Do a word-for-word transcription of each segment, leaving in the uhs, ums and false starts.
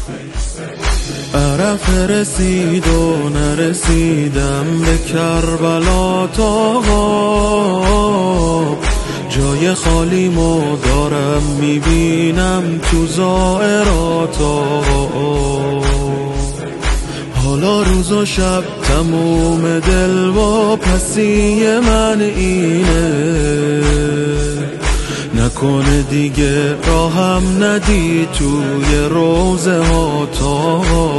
عرفه رسید و نرسیدم به کربلا تا جای خالیمو دارم میبینم تو زائراتا. حالا روز و شب تموم دل و پسی من اینه، نکنه دیگه راهم ندی توی روزه ها تا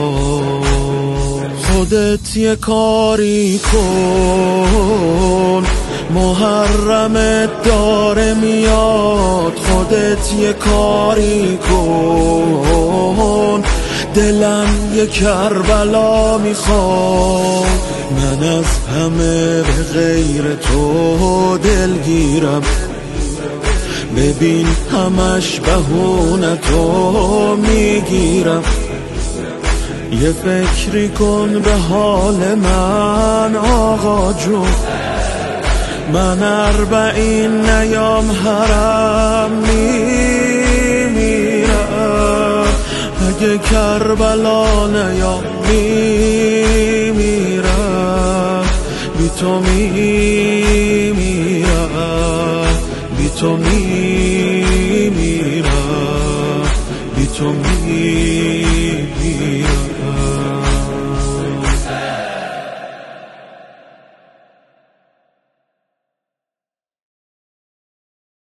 خودت یه کاری کن، محرمت داره میاد. خودت یه کاری کن، دلم یه کربلا میخواد. من از همه به غیر تو دلگیرم، ببین همش بهونتو میگیرم. یه فکری کن به حال من آقا جون، من اربعین نیام حرم میمیرم. اگه کربلا نیام میمیرم، بی تو میمیرم، بی تو میمیرم، بی تو میمیرم.